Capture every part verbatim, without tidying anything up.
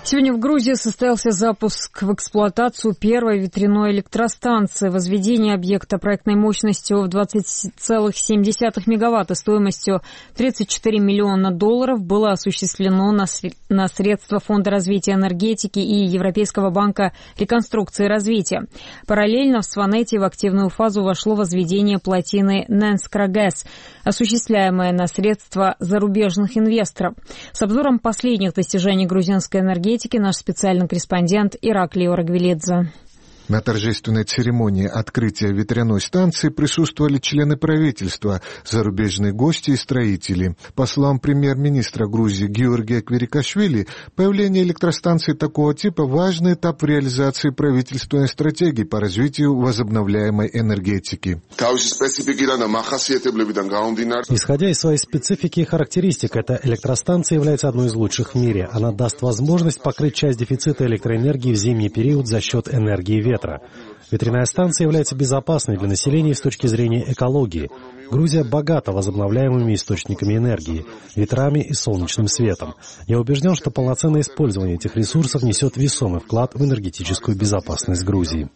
Сегодня в Грузии состоялся запуск в эксплуатацию первой ветряной электростанции. Возведение объекта проектной мощностью в двадцать целых семь десятых мегаватта стоимостью тридцать четыре миллиона долларов было осуществлено на, на средства Фонда развития энергетики и Европейского банка реконструкции и развития. Параллельно в Сванете в активную фазу вошло возведение плотины Ненскра-ГЭС, осуществляемое на средства зарубежных инвесторов. С обзором последних достижений грузинской энергетики наш специальный корреспондент Ираклий Орагвелидзе. На торжественной церемонии открытия ветряной станции присутствовали члены правительства, зарубежные гости и строители. По словам премьер-министра Грузии Георгия Кверикашвили, появление электростанции такого типа – важный этап в реализации правительственной стратегии по развитию возобновляемой энергетики. Исходя из своей специфики и характеристик, эта электростанция является одной из лучших в мире. Она даст возможность покрыть часть дефицита электроэнергии в зимний период за счет энергии ветра. Ветряная станция является безопасной для населения с точки зрения экологии. Грузия богата возобновляемыми источниками энергии, ветрами и солнечным светом. Я убежден, что полноценное использование этих ресурсов несет весомый вклад в энергетическую безопасность Грузии.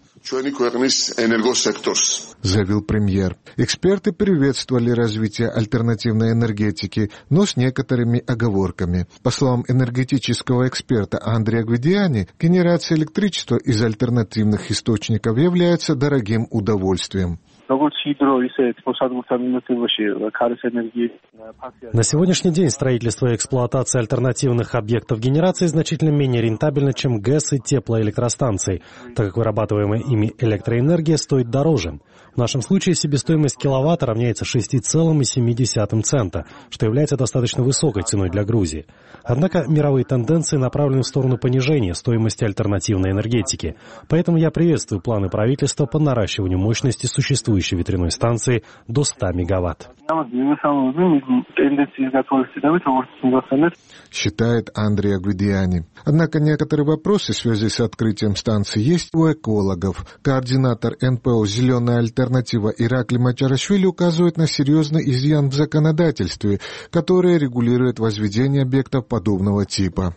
Заявил премьер. Эксперты приветствовали развитие альтернативной энергетики, но с некоторыми оговорками. По словам энергетического эксперта Андрея Гвидиани, генерация электричества из альтернативных источников является дорогим удовольствием. На сегодняшний день строительство и эксплуатация альтернативных объектов генерации значительно менее рентабельно, чем ГЭС и теплоэлектростанции, так как вырабатываемая ими электроэнергия стоит дороже. В нашем случае себестоимость киловатта равняется шесть целых семь десятых цента, что является достаточно высокой ценой для Грузии. Однако мировые тенденции направлены в сторону понижения стоимости альтернативной энергетики. Поэтому я приветствую планы правительства по наращиванию мощности существующей ветряной станции до ста мегаватт. Считает Андрей Гвидиани. Однако некоторые вопросы в связи с открытием станции есть у экологов. Координатор эн пэ о «Зеленая альтернатива» Ираклий Мачарашвили указывает на серьезный изъян в законодательстве, которое регулирует возведение объектов подобного типа.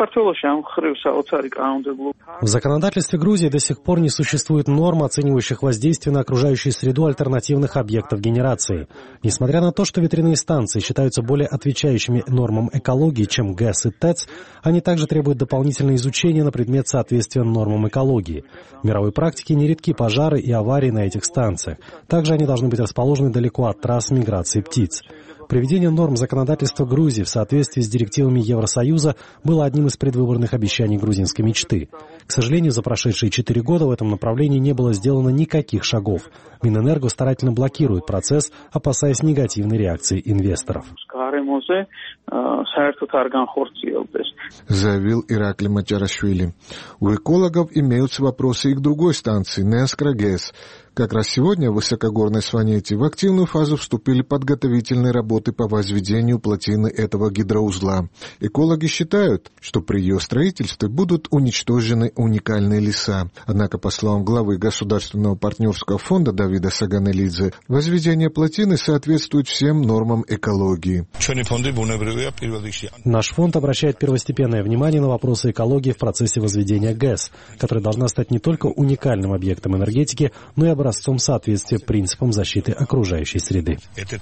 В законодательстве Грузии до сих пор не существует норм, оценивающих воздействие на окружающую среду альтернативных объектов генерации. Несмотря на то, что ветряные станции считаются более отвечающими нормам экологии, чем ГЭС и ТЭЦ, они также требуют дополнительного изучения на предмет соответствия нормам экологии. В мировой практике нередки пожары и аварии на этих станциях. Также они должны быть расположены далеко от трасс миграции птиц. Приведение норм законодательства Грузии в соответствии с директивами Евросоюза было одним из предвыборных обещаний грузинской мечты. К сожалению, за прошедшие четыре года в этом направлении не было сделано никаких шагов. Минэнерго старательно блокирует процесс, опасаясь негативной реакции инвесторов. Заявил Ираклий Мачарашвили. У экологов имеются вопросы и к другой станции, Ненскра-ГЭС. Как раз сегодня в высокогорной Сванете в активную фазу вступили подготовительные работы по возведению плотины этого гидроузла. Экологи считают, что при ее строительстве будут уничтожены уникальные леса. Однако, по словам главы Государственного партнерского фонда Давида Саганелидзе, возведение плотины соответствует всем нормам экологии. Наш фонд обращает первостепенное внимание на вопросы экологии в процессе возведения ГЭС, которая должна стать не только уникальным объектом энергетики, но и образцом соответствия принципам защиты окружающей среды.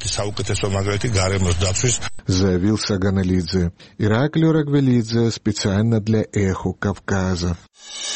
Заявил Саганелидзе. Ираклий Орагвелидзе специально для «Эхо Кавказа».